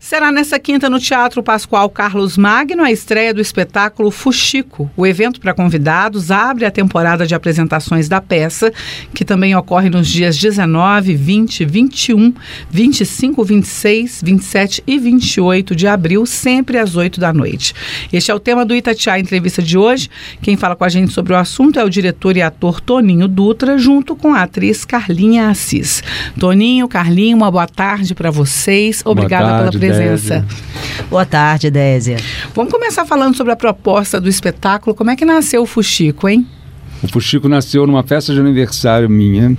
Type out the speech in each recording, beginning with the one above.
Será nessa quinta no Teatro Pascoal Carlos Magno a estreia do espetáculo Fuxico. O evento para convidados abre a temporada de apresentações da peça, que também ocorre nos dias 19, 20, 21, 25, 26, 27 e 28 de abril, sempre às 8 da noite. Este é o tema do Itatiaia Entrevista de hoje. Quem fala com a gente sobre o assunto é o diretor e ator Toninho Dutra, junto com a atriz Carlinha Assis. Toninho, Carlinho, uma boa tarde para vocês. Obrigada pela presença. Boa tarde, Désia. Vamos começar falando sobre a proposta do espetáculo. Como é que nasceu o Fuxico, hein? O Fuxico nasceu numa festa de aniversário minha,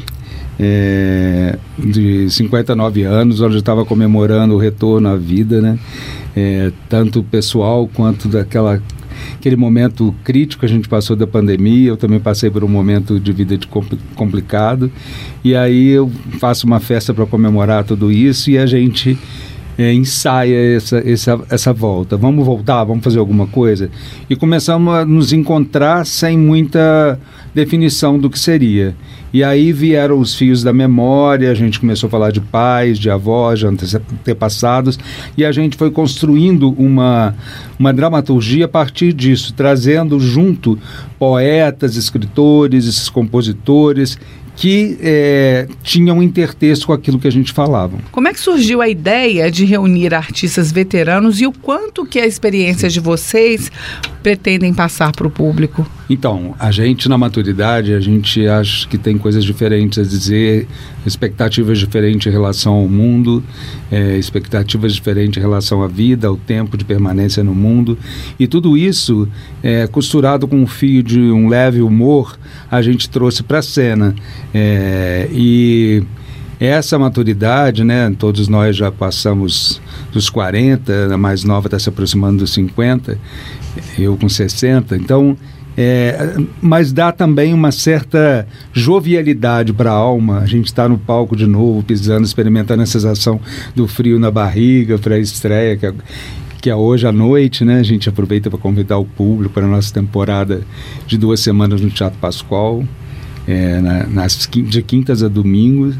de 59 anos, onde eu estava comemorando o retorno à vida, né? Tanto pessoal quanto aquele momento crítico que a gente passou da pandemia. Eu também passei por um momento de vida complicado. E aí eu faço uma festa para comemorar tudo isso e a gente ensaia essa volta. Vamos voltar, vamos fazer alguma coisa. E começamos a nos encontrar sem muita definição do que seria. E aí vieram os fios da memória, a gente começou a falar de pais, de avós, de antepassados, e a gente foi construindo uma dramaturgia a partir disso, trazendo junto poetas, escritores, compositores, que tinham um intertexto com aquilo que a gente falava. Como é que surgiu a ideia de reunir artistas veteranos e o quanto que a experiência de vocês pretendem passar para o público? Então, a gente na maturidade, a gente acha que tem coisas diferentes a dizer, expectativas diferentes em relação ao mundo, expectativas diferentes em relação à vida, ao tempo de permanência no mundo, e tudo isso, costurado com um fio de um leve humor, a gente trouxe para a cena. E essa maturidade, né, todos nós já passamos dos 40, a mais nova está se aproximando dos 50, eu com 60, então, mas dá também uma certa jovialidade para a alma. A gente está no palco de novo, pisando, experimentando a sensação do frio na barriga para a estreia, que é hoje à noite, né? A gente aproveita para convidar o público para a nossa temporada de 2 semanas no Teatro Pascoal, de quintas a domingos,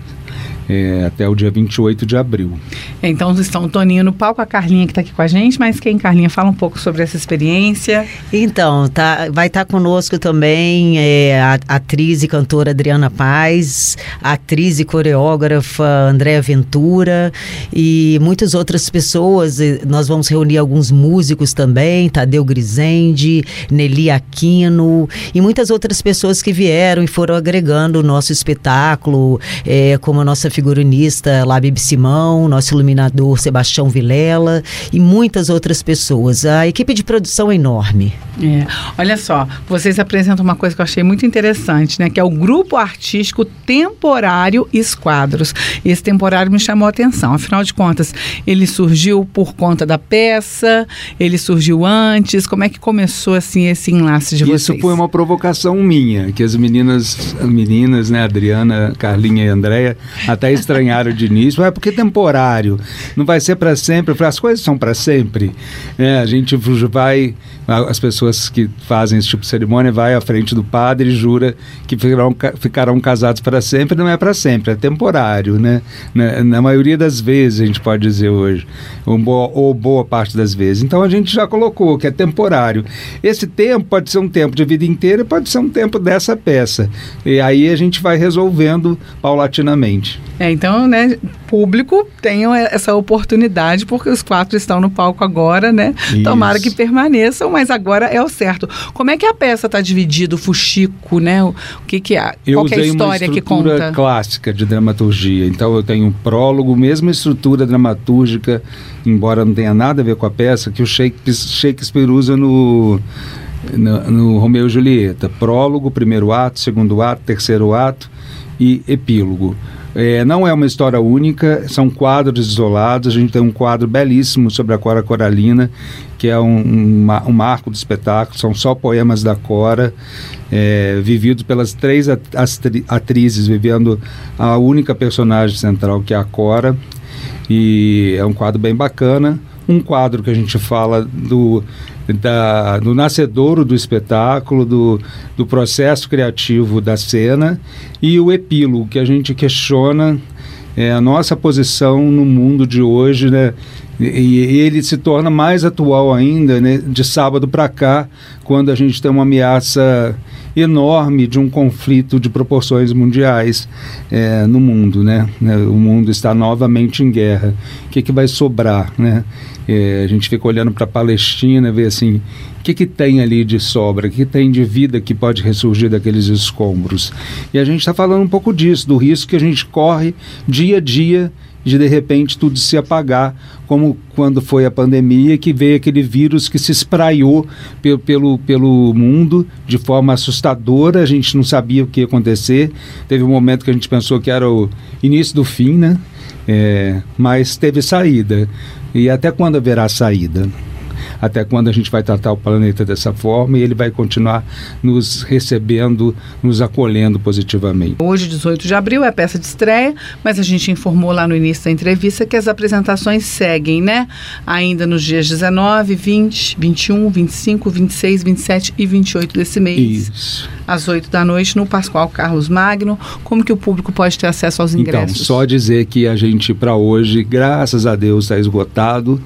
até o dia 28 de abril. Então estão o Toninho no palco, a Carlinha que está aqui com a gente, mas quem, Carlinha? Fala um pouco sobre essa experiência. Então, vai estar conosco também a atriz e cantora Adriana Paz, a atriz e coreógrafa Andréa Ventura e muitas outras pessoas. Nós vamos reunir alguns músicos também, Tadeu Grisende, Nelly Aquino e muitas outras pessoas que vieram e foram agregando o nosso espetáculo, como a nossa figurinista Lábib Simão, nosso iluminador Sebastião Vilela e muitas outras pessoas. A equipe de produção é enorme. Olha só, vocês apresentam uma coisa que eu achei muito interessante, né? Que é o Grupo Artístico Temporário Esquadros. E esse temporário me chamou a atenção. Afinal de contas, ele surgiu por conta da peça, ele surgiu antes. Como é que começou assim esse enlace de vocês? Isso foi uma provocação minha, que as meninas, né, Adriana, Carlinha e Andréa, até estranharam de início. Porque temporário, não vai ser para sempre. Eu falei, as coisas são para sempre. A gente vai, as pessoas que fazem esse tipo de cerimônia vai à frente do padre e jura que ficarão casados para sempre. Não é para sempre, é temporário, né? Na maioria das vezes, a gente pode dizer hoje, ou boa parte das vezes. Então a gente já colocou que é temporário. Esse tempo pode ser um tempo de vida inteira, pode ser um tempo dessa peça. E aí a gente vai resolvendo paulatinamente. Então, né, público, tenham essa oportunidade, porque os 4 estão no palco agora, né? Isso. Tomara que permaneçam, mas agora é o certo. Como é que a peça está dividida, o Fuxico, né? Qual que é a história que conta? Eu usei uma estrutura clássica de dramaturgia. Então, eu tenho um prólogo, mesma estrutura dramatúrgica, embora não tenha nada a ver com a peça, que o Shakespeare usa no Romeu e Julieta. Prólogo, primeiro ato, segundo ato, terceiro ato e epílogo. Não é uma história única, são quadros isolados. A gente tem um quadro belíssimo sobre a Cora Coralina, que é um marco do espetáculo. São só poemas da Cora, vividos pelas 3 atrizes, vivendo a única personagem central, que é a Cora. E é um quadro bem bacana. Um quadro que a gente fala do nascedouro do espetáculo, do processo criativo da cena, e o epílogo, que a gente questiona a nossa posição no mundo de hoje, né? E ele se torna mais atual ainda, né, de sábado para cá, quando a gente tem uma ameaça enorme de um conflito de proporções mundiais no mundo, né? O mundo está novamente em guerra. O que vai sobrar, né? A gente fica olhando para a Palestina, vê assim, o que tem ali de sobra, o que tem de vida que pode ressurgir daqueles escombros. E a gente está falando um pouco disso, do risco que a gente corre dia a dia de repente tudo se apagar, como quando foi a pandemia, que veio aquele vírus que se espraiou pelo mundo de forma assustadora, a gente não sabia o que ia acontecer, teve um momento que a gente pensou que era o início do fim, né? Mas teve saída. E até quando haverá saída? Até quando a gente vai tratar o planeta dessa forma e ele vai continuar nos recebendo, nos acolhendo positivamente. Hoje, 18 de abril, é a peça de estreia, mas a gente informou lá no início da entrevista que as apresentações seguem, né? Ainda nos dias 19, 20, 21, 25, 26, 27 e 28 desse mês. Isso. Às 8 da noite, no Pascoal Carlos Magno. Como que o público pode ter acesso aos ingressos? Então, só dizer que a gente, para hoje, graças a Deus, está esgotado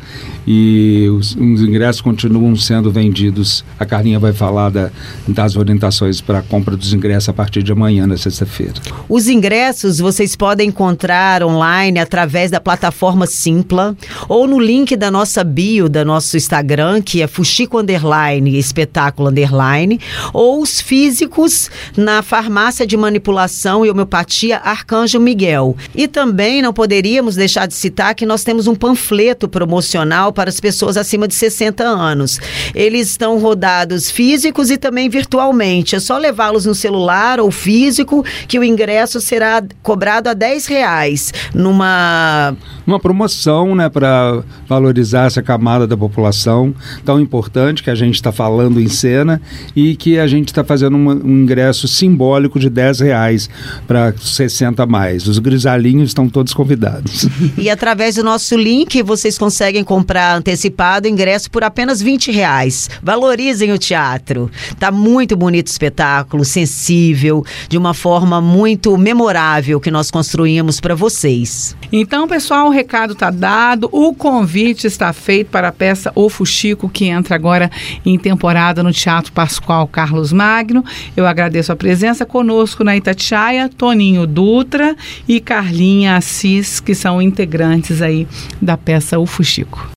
e os ingressos continuam sendo vendidos. A Carlinha vai falar das orientações para a compra dos ingressos a partir de amanhã, na sexta-feira. Os ingressos vocês podem encontrar online através da plataforma Simpla ou no link da nossa bio, da nosso Instagram, que é Fuxico _ Espetáculo _ ou os físicos na Farmácia de Manipulação e Homeopatia Arcanjo Miguel. E também não poderíamos deixar de citar que nós temos um panfleto promocional para as pessoas acima de 60 anos. Eles estão rodados físicos e também virtualmente. É só levá-los no celular ou físico que o ingresso será cobrado a R$10 numa promoção, né, para valorizar essa camada da população tão importante que a gente está falando em cena e que a gente está fazendo um ingresso simbólico de R$10 para 60 a mais. Os grisalhinhos estão todos convidados. E através do nosso link vocês conseguem comprar antecipado o ingresso por apenas R$20. Valorizem o teatro. Tá muito bonito o espetáculo, sensível, de uma forma muito memorável que nós construímos para vocês. Então, pessoal, o recado está dado, o convite está feito para a peça O Fuxico, que entra agora em temporada no Teatro Pascoal Carlos Magno. Eu agradeço a presença conosco na Itatiaia, Toninho Dutra e Carlinha Assis, que são integrantes aí da peça O Fuxico.